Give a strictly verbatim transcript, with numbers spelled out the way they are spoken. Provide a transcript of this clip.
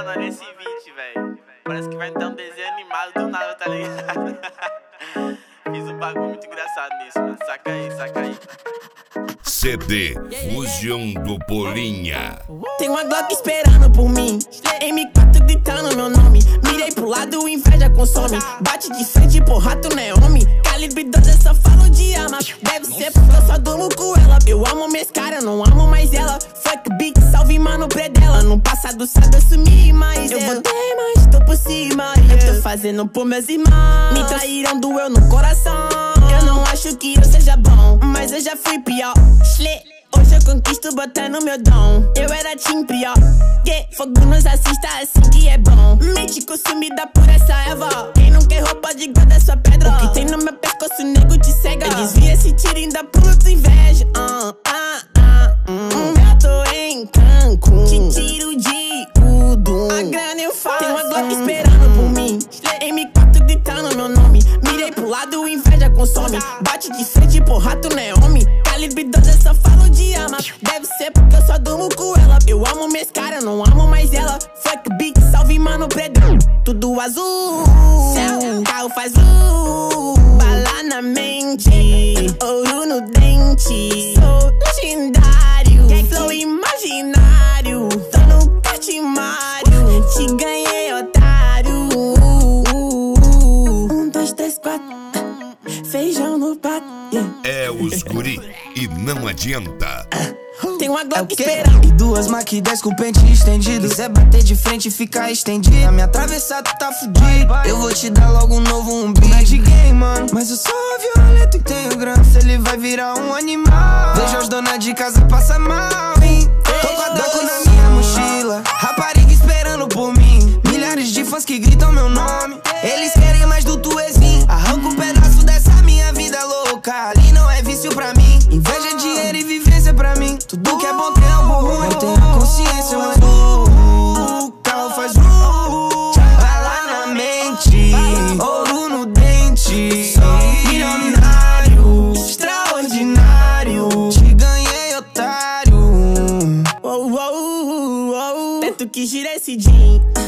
Mano, olha esse beat, velho. Parece que vai entrar um desenho animado do nada, tá ligado? Fiz um bagulho muito engraçado nisso, mano. Saca aí, saca aí. C D Fusion do Bolinha. Tem uma Glock esperando por mim, M quatro gritando meu nome. Mirei pro lado, inveja consome. Bate de frente, porra, tu não é homem. Calibre doze, só falo de arma. Deve ser porque eu só durmo com ela. Eu amo minhas caras, não amo mais ela. Fuck big, salve mano pré dela. No passado sabe eu sumi, mas eu voltei, mas tô por cima. Eu tô fazendo por meus irmãos. Me traíram, doeu no coração. Eu não acho que eu seja bom, mas eu já fui pior. Hoje eu conquisto botando meu dom. Eu era tim pior. Que fogo nos assista assim que é bom. Mente consumida por essa erva. Quem não quer roupa de guarda sua pedra. O que tem no meu pescoço, nego te cega. Eu desvia esse tiro e ainda pulo tua inveja. Ah, ah, ah, hum. Eu tô em Cancún, te tiro de tudo. A grana eu faço. Tem uma Glock esperando por mim, M quatro gritando meu nome. Mirei pro lado, inveja consome. Bate de frente, porra, tu não é homem. Calibre doze, só falo de arma. Deve ser porque eu só durmo com ela. Eu amo minhas caras, não amo mais ela. Fuck big, salve mano predão. Tudo azul, céu, carro faz uh, bala na mente, ouro no dente. Sou legendário, flow imaginário. Tô no patimário, te ganhei, otário. Um, dois, três, quatro, feijão no prato, yeah. É os guri e não adianta. Tem uma Glock esperando. E duas Mach dez com pente estendido. Quiser bater de frente e ficar estendido. Na minha travessa tu tá fudido. Eu vou te dar logo um novo umbigo. Não é de game, mano, mas eu sou violento e tenho grana. Se ele vai virar um animal. Vejo as donas de casa passa mal, hein? Tô com a Draco na minha mochila. Rapariga esperando por mim. Milhares de fãs que gritam meu nome. Eles querem mais do tuezinho. Arranca um pedaço dessa minha vida louca. Ali não é vício pra mim. Inveja, dinheiro e vivência pra mim. Tudo que é bom tem algo ruim. Não tenho a consciência, mas uh, o carro faz uh, bala na mente, ouro no dente. Sou milionário, extraordinário. Te ganhei, otário. Oh, oh, oh, oh. Teto que gira esse jean.